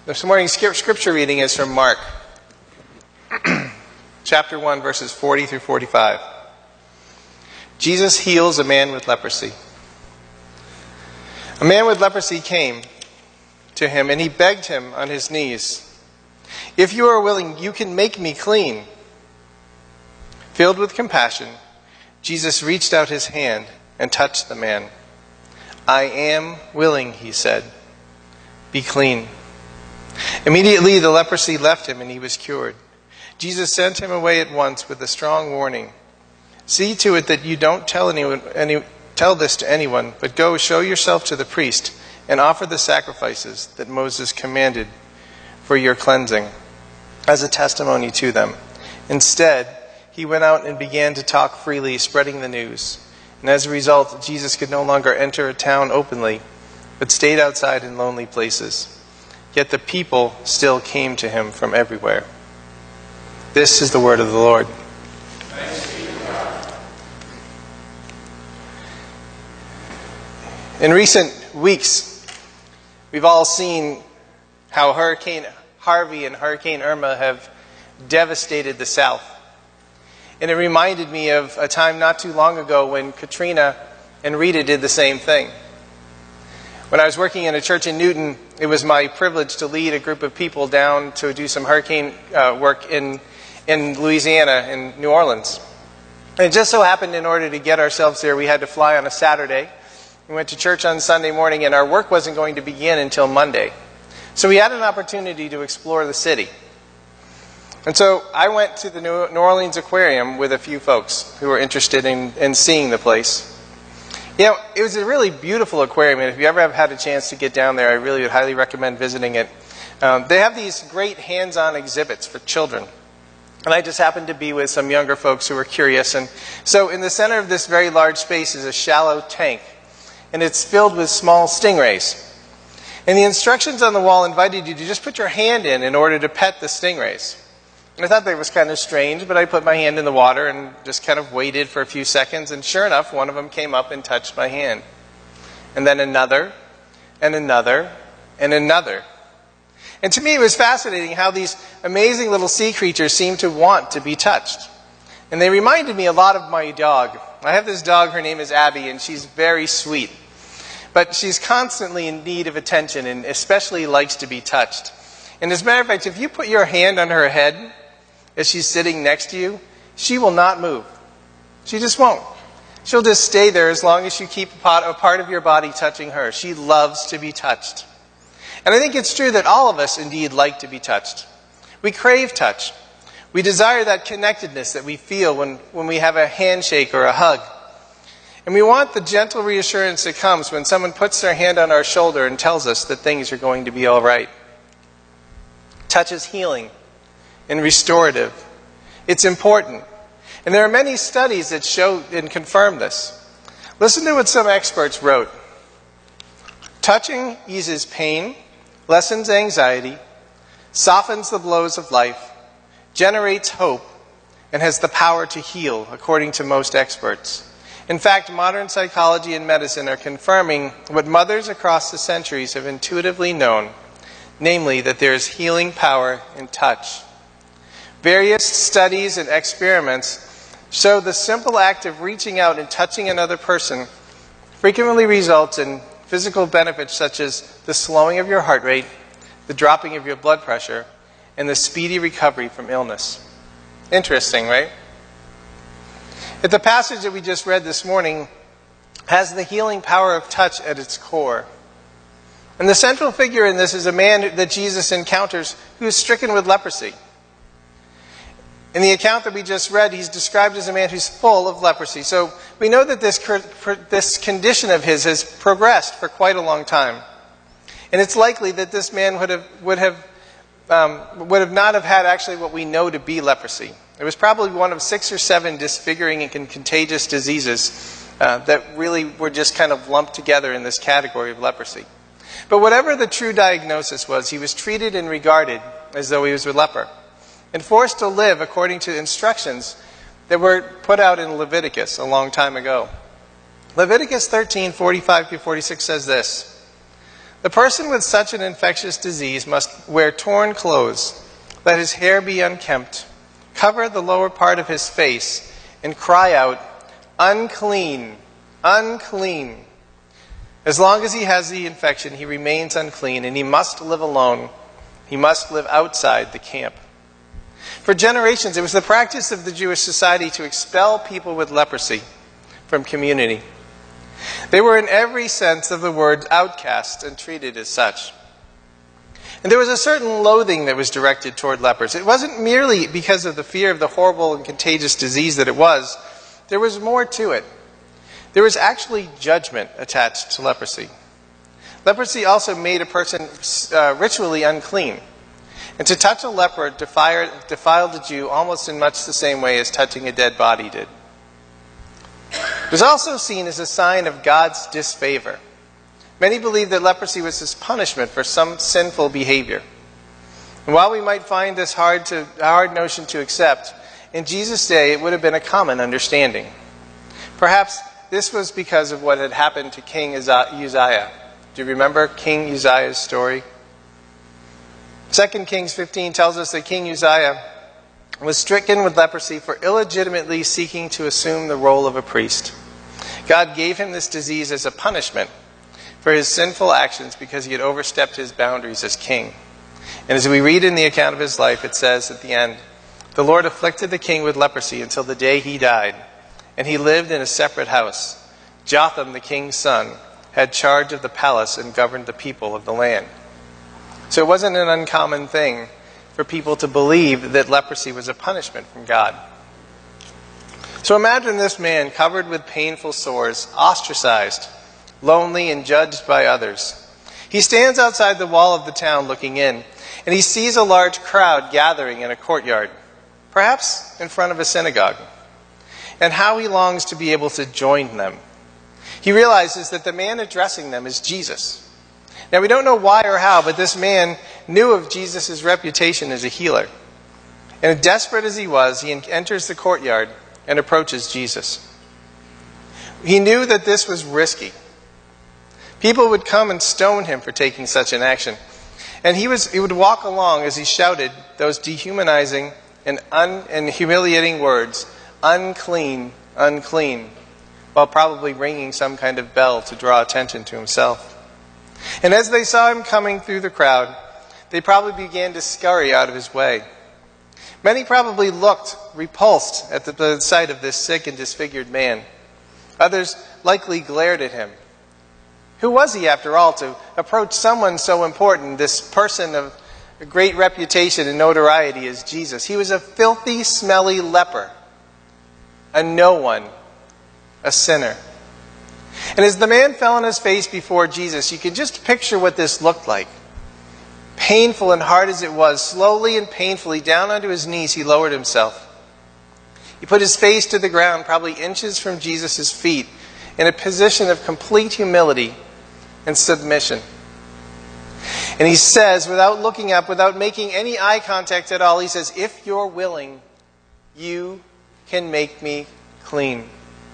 This morning's scripture reading is from Mark, chapter 1, verses 40 through 45. Jesus heals a man with leprosy. A man with leprosy came to him, and he begged him on his knees, "If you are willing, you can make me clean." Filled with compassion, Jesus reached out his hand and touched the man. "I am willing," he said. "Be clean." Immediately the leprosy left him and he was cured. Jesus sent him away at once with a strong warning. "See to it that you don't tell this to anyone, but go show yourself to the priest and offer the sacrifices that Moses commanded for your cleansing as a testimony to them." Instead, he went out and began to talk freely, spreading the news. And as a result, Jesus could no longer enter a town openly, but stayed outside in lonely places. Yet the people still came to him from everywhere. This is the word of the Lord. Thanks be to God. In recent weeks, we've all seen how Hurricane Harvey and Hurricane Irma have devastated the South. And it reminded me of a time not too long ago when Katrina and Rita did the same thing. When I was working in a church in Newton, it was my privilege to lead a group of people down to do some hurricane work in Louisiana, in New Orleans. And it just so happened in order to get ourselves there, we had to fly on a Saturday. We went to church on Sunday morning, and our work wasn't going to begin until Monday. So we had an opportunity to explore the city. And so I went to the New Orleans Aquarium with a few folks who were interested in seeing the place. You know, it was a really beautiful aquarium, and if you ever have had a chance to get down there, I really would highly recommend visiting it. They have these great hands-on exhibits for children. And I just happened to be with some younger folks who were curious. And so in the center of this very large space is a shallow tank, and it's filled with small stingrays. And the instructions on the wall invited you to just put your hand in order to pet the stingrays. And I thought that was kind of strange, but I put my hand in the water and just kind of waited for a few seconds, and sure enough, one of them came up and touched my hand. And then another, and another, and another. And to me, it was fascinating how these amazing little sea creatures seemed to want to be touched. And they reminded me a lot of my dog. I have this dog, her name is Abby, and she's very sweet. But she's constantly in need of attention and especially likes to be touched. And as a matter of fact, if you put your hand on her head as she's sitting next to you, she will not move. She just won't. She'll just stay there as long as you keep a part of your body touching her. She loves to be touched. And I think it's true that all of us indeed like to be touched. We crave touch. We desire that connectedness that we feel when we have a handshake or a hug. And we want the gentle reassurance that comes when someone puts their hand on our shoulder and tells us that things are going to be all right. Touch is healing and restorative. It's important. And there are many studies that show and confirm this. Listen to what some experts wrote. Touching eases pain, lessens anxiety, softens the blows of life, generates hope, and has the power to heal, according to most experts. In fact, modern psychology and medicine are confirming what mothers across the centuries have intuitively known, namely that there is healing power in touch. Various studies and experiments show the simple act of reaching out and touching another person frequently results in physical benefits such as the slowing of your heart rate, the dropping of your blood pressure, and the speedy recovery from illness. Interesting, right? But the passage that we just read this morning has the healing power of touch at its core. And the central figure in this is a man that Jesus encounters who is stricken with leprosy. In the account that we just read, he's described as a man who's full of leprosy. So we know that this condition of his has progressed for quite a long time. And it's likely that this man would have not have had actually what we know to be leprosy. It was probably one of 6 or 7 disfiguring and contagious diseases that really were just kind of lumped together in this category of leprosy. But whatever the true diagnosis was, he was treated and regarded as though he was a leper, and forced to live according to instructions that were put out in Leviticus a long time ago. Leviticus 13:45-46 says this: The person with such an infectious disease must wear torn clothes, let his hair be unkempt, cover the lower part of his face, and cry out, "Unclean, unclean." As long as he has the infection, he remains unclean, and he must live alone. He must live outside the camp. For generations, it was the practice of the Jewish society to expel people with leprosy from community. They were in every sense of the word outcast and treated as such. And there was a certain loathing that was directed toward lepers. It wasn't merely because of the fear of the horrible and contagious disease that it was. There was more to it. There was actually judgment attached to leprosy. Leprosy also made a person ritually unclean. And to touch a leper defiled a Jew almost in much the same way as touching a dead body did. It was also seen as a sign of God's disfavor. Many believed that leprosy was his punishment for some sinful behavior. And while we might find this a hard notion to accept, in Jesus' day it would have been a common understanding. Perhaps this was because of what had happened to King Uzziah. Do you remember King Uzziah's story? 2 Kings 15 tells us that King Uzziah was stricken with leprosy for illegitimately seeking to assume the role of a priest. God gave him this disease as a punishment for his sinful actions because he had overstepped his boundaries as king. And as we read in the account of his life, it says at the end, "The Lord afflicted the king with leprosy until the day he died, and he lived in a separate house. Jotham, the king's son, had charge of the palace and governed the people of the land." So it wasn't an uncommon thing for people to believe that leprosy was a punishment from God. So imagine this man covered with painful sores, ostracized, lonely, and judged by others. He stands outside the wall of the town looking in, and he sees a large crowd gathering in a courtyard, perhaps in front of a synagogue. And how he longs to be able to join them. He realizes that the man addressing them is Jesus. Now, we don't know why or how, but this man knew of Jesus' reputation as a healer. And desperate as he was, he enters the courtyard and approaches Jesus. He knew that this was risky. People would come and stone him for taking such an action. And he would walk along as he shouted those dehumanizing and humiliating words, "Unclean, unclean," while probably ringing some kind of bell to draw attention to himself. And as they saw him coming through the crowd, they probably began to scurry out of his way. Many probably looked repulsed at the sight of this sick and disfigured man. Others likely glared at him. Who was he, after all, to approach someone so important, this person of great reputation and notoriety as Jesus? He was a filthy, smelly leper, a no one, a sinner. And as the man fell on his face before Jesus, you can just picture what this looked like. Painful and hard as it was, slowly and painfully down onto his knees he lowered himself. He put his face to the ground, probably inches from Jesus' feet, in a position of complete humility and submission. And he says, without looking up, without making any eye contact at all, he says, "If you're willing, you can make me clean."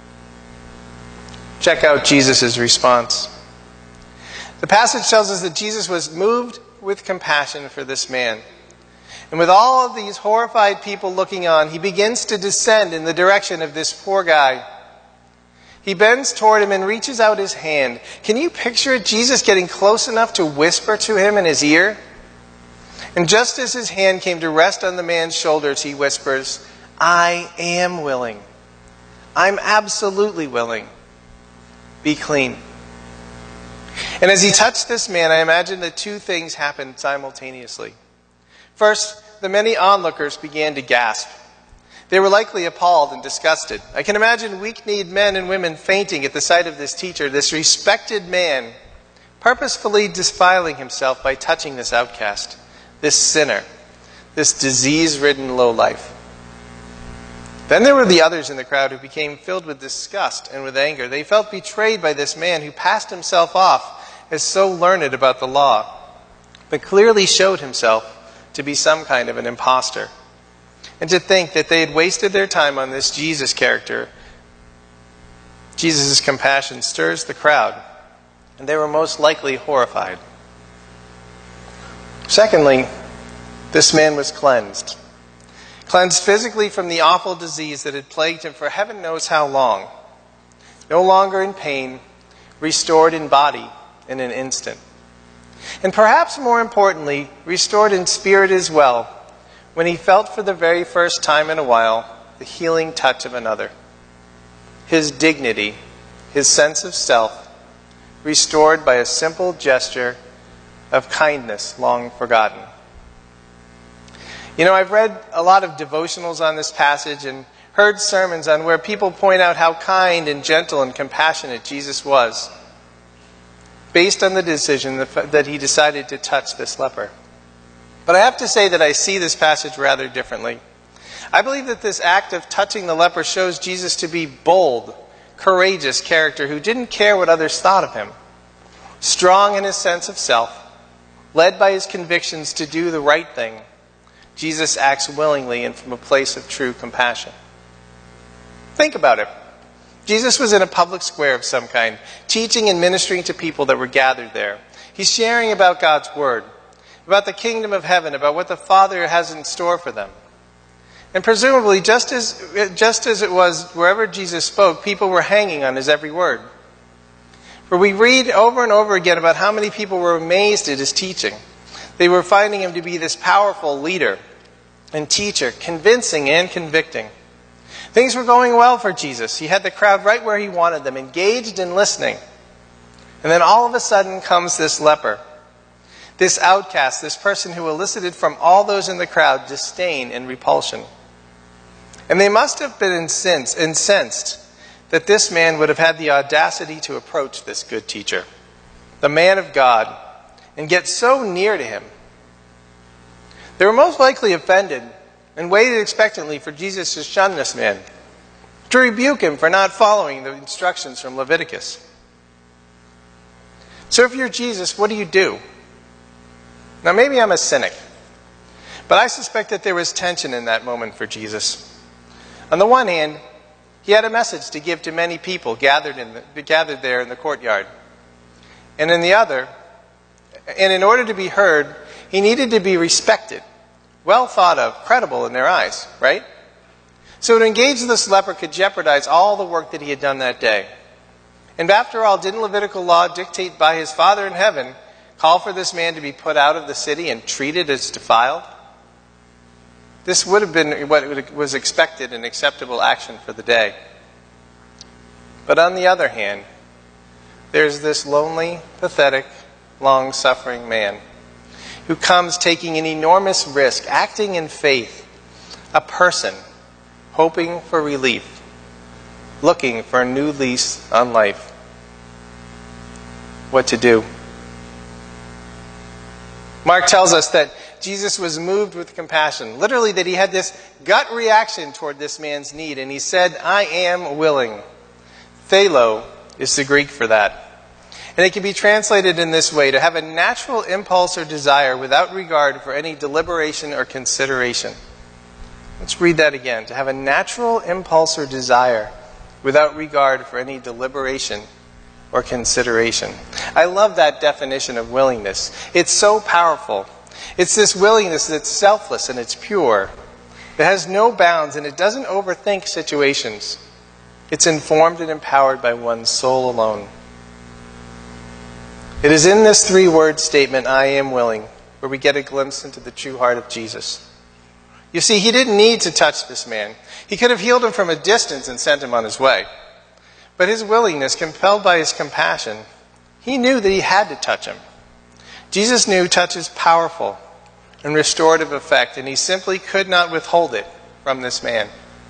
Check out Jesus' response. The passage tells us that Jesus was moved with compassion for this man. And with all of these horrified people looking on, he begins to descend in the direction of this poor guy. He bends toward him and reaches out his hand. Can you picture it? Jesus getting close enough to whisper to him in his ear? And just as his hand came to rest on the man's shoulders, he whispers, "I am willing. I'm absolutely willing. Be clean." And as he touched this man, I imagine that two things happened simultaneously. First, the many onlookers began to gasp. They were likely appalled and disgusted. I can imagine weak-kneed men and women fainting at the sight of this teacher, this respected man, purposefully defiling himself by touching this outcast, this sinner, this disease-ridden lowlife. Then there were the others in the crowd who became filled with disgust and with anger. They felt betrayed by this man who passed himself off as so learned about the law, but clearly showed himself to be some kind of an imposter. And to think that they had wasted their time on this Jesus character. Jesus' compassion stirs the crowd, and they were most likely horrified. Secondly, this man was cleansed. Cleansed physically from the awful disease that had plagued him for heaven knows how long. No longer in pain, restored in body in an instant. And perhaps more importantly, restored in spirit as well, when he felt for the very first time in a while the healing touch of another. His dignity, his sense of self, restored by a simple gesture of kindness long forgotten. You know, I've read a lot of devotionals on this passage and heard sermons on where people point out how kind and gentle and compassionate Jesus was, based on the decision that he decided to touch this leper. But I have to say that I see this passage rather differently. I believe that this act of touching the leper shows Jesus to be bold, courageous character who didn't care what others thought of him. Strong in his sense of self, led by his convictions to do the right thing, Jesus acts willingly and from a place of true compassion. Think about it. Jesus was in a public square of some kind, teaching and ministering to people that were gathered there. He's sharing about God's Word, about the kingdom of heaven, about what the Father has in store for them. And presumably, just as it was wherever Jesus spoke, people were hanging on his every word. For we read over and over again about how many people were amazed at his teaching. They were finding him to be this powerful leader and teacher, convincing and convicting. Things were going well for Jesus. He had the crowd right where he wanted them, engaged and listening. And then all of a sudden comes this leper, this outcast, this person who elicited from all those in the crowd disdain and repulsion. And they must have been incensed that this man would have had the audacity to approach this good teacher, the man of God, and get so near to him. They were most likely offended and waited expectantly for Jesus to shun this man, to rebuke him for not following the instructions from Leviticus. So if you're Jesus, what do you do? Now maybe I'm a cynic, but I suspect that there was tension in that moment for Jesus. On the one hand, he had a message to give to many people gathered there in the courtyard. And in the other, and in order to be heard, he needed to be respected, well thought of, credible in their eyes, right? So to engage this leper could jeopardize all the work that he had done that day. And after all, didn't Levitical law dictate by his Father in heaven call for this man to be put out of the city and treated as defiled? This would have been what was expected and acceptable action for the day. But on the other hand, there's this lonely, pathetic, long-suffering man who comes taking an enormous risk, acting in faith, a person hoping for relief, looking for a new lease on life. What to do? Mark tells us that Jesus was moved with compassion. Literally, that he had this gut reaction toward this man's need. And he said, I am willing. Thelo is the Greek for that. And it can be translated in this way: to have a natural impulse or desire without regard for any deliberation or consideration. Let's read that again. To have a natural impulse or desire without regard for any deliberation or consideration. I love that definition of willingness. It's so powerful. It's this willingness that's selfless and it's pure. It has no bounds and it doesn't overthink situations. It's informed and empowered by one's soul alone. It is in this three-word statement, I am willing, where we get a glimpse into the true heart of Jesus. You see, he didn't need to touch this man. He could have healed him from a distance and sent him on his way. But his willingness, compelled by his compassion, he knew that he had to touch him. Jesus knew touch is powerful and restorative effect, and he simply could not withhold it from this man.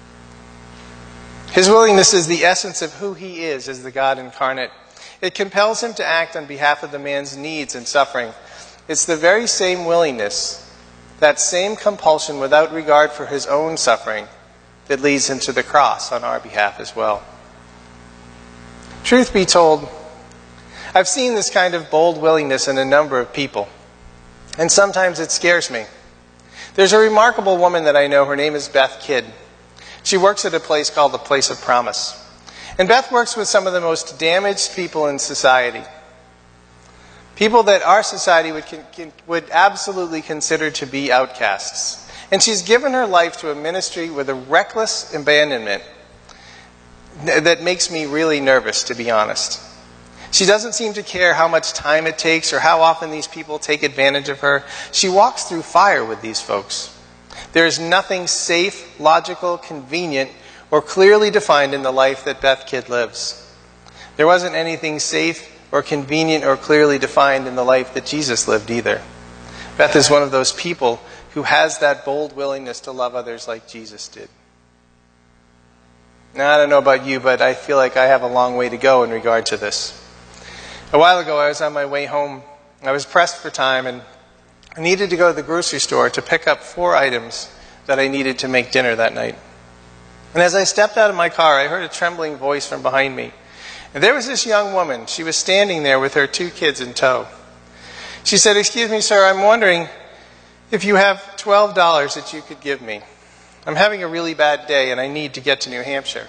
His willingness is the essence of who he is as the God incarnate. It compels him to act on behalf of the man's needs and suffering. It's the very same willingness, that same compulsion without regard for his own suffering, that leads him to the cross on our behalf as well. Truth be told, I've seen this kind of bold willingness in a number of people, and sometimes it scares me. There's a remarkable woman that I know. Her name is Beth Kidd. She works at a place called the Place of Promise. And Beth works with some of the most damaged people in society. People that our society would absolutely consider to be outcasts. And she's given her life to a ministry with a reckless abandonment that makes me really nervous, to be honest. She doesn't seem to care how much time it takes or how often these people take advantage of her. She walks through fire with these folks. There is nothing safe, logical, convenient, or clearly defined in the life that Beth Kidd lives. There wasn't anything safe or convenient or clearly defined in the life that Jesus lived either. Beth is one of those people who has that bold willingness to love others like Jesus did. Now, I don't know about you, but I feel like I have a long way to go in regard to this. A while ago, I was on my way home. I was pressed for time, and I needed to go to the grocery store to pick up 4 items that I needed to make dinner that night. And as I stepped out of my car, I heard a trembling voice from behind me. And there was this young woman. She was standing there with her 2 kids in tow. She said, "Excuse me, sir, I'm wondering if you have $12 that you could give me. I'm having a really bad day and I need to get to New Hampshire."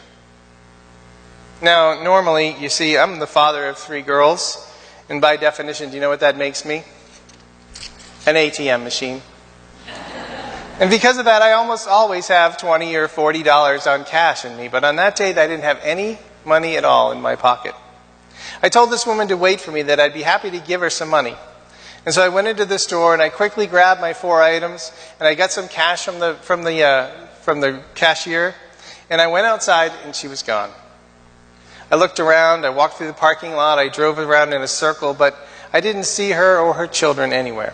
Now, normally, you see, I'm the father of 3 girls, and by definition, do you know what that makes me? An ATM machine. And because of that, I almost always have $20 or $40 on cash in me, but on that day, I didn't have any money at all in my pocket. I told this woman to wait for me, that I'd be happy to give her some money. And so I went into the store and I quickly grabbed my 4 items and I got some cash from the cashier, and I went outside and she was gone. I looked around, I walked through the parking lot, I drove around in a circle, but I didn't see her or her children anywhere.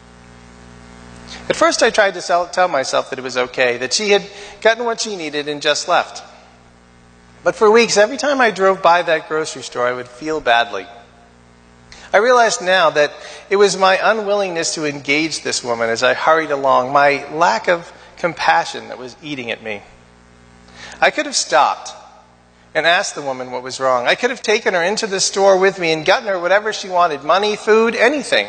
At first I tried to tell myself that it was okay, that she had gotten what she needed and just left. But for weeks, every time I drove by that grocery store, I would feel badly. I realized now that it was my unwillingness to engage this woman as I hurried along, my lack of compassion that was eating at me. I could have stopped and asked the woman what was wrong. I could have taken her into the store with me and gotten her whatever she wanted, money, food, anything.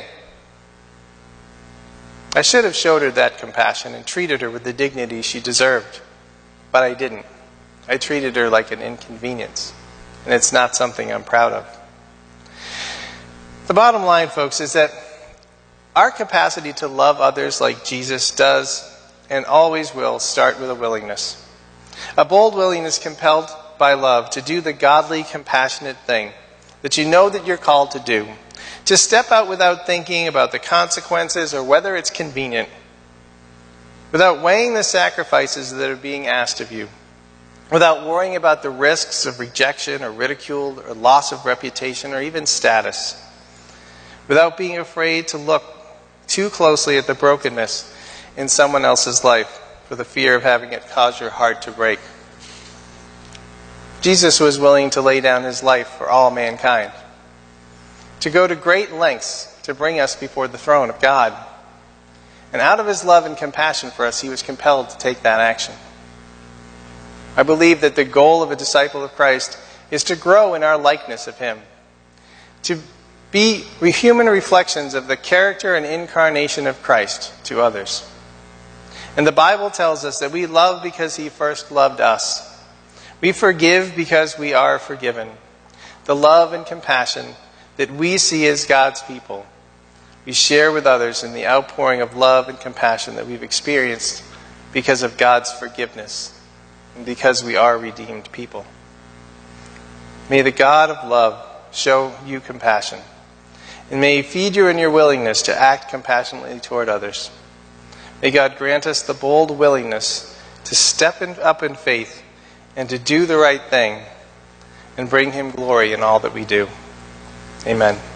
I should have showed her that compassion and treated her with the dignity she deserved, but I didn't. I treated her like an inconvenience, and it's not something I'm proud of. The bottom line, folks, is that our capacity to love others like Jesus does and always will start with a willingness. A bold willingness compelled by love to do the godly, compassionate thing that you know that you're called to do. To step out without thinking about the consequences or whether it's convenient. Without weighing the sacrifices that are being asked of you. Without worrying about the risks of rejection or ridicule or loss of reputation or even status. Without being afraid to look too closely at the brokenness in someone else's life for the fear of having it cause your heart to break. Jesus was willing to lay down his life for all mankind. To go to great lengths to bring us before the throne of God. And out of his love and compassion for us, he was compelled to take that action. I believe that the goal of a disciple of Christ is to grow in our likeness of him. To be human reflections of the character and incarnation of Christ to others. And the Bible tells us that we love because he first loved us. We forgive because we are forgiven. The love and compassion that we see as God's people, we share with others in the outpouring of love and compassion that we've experienced because of God's forgiveness and because we are redeemed people. May the God of love show you compassion, and may he feed you in your willingness to act compassionately toward others. May God grant us the bold willingness to step up in faith and to do the right thing and bring him glory in all that we do. Amen.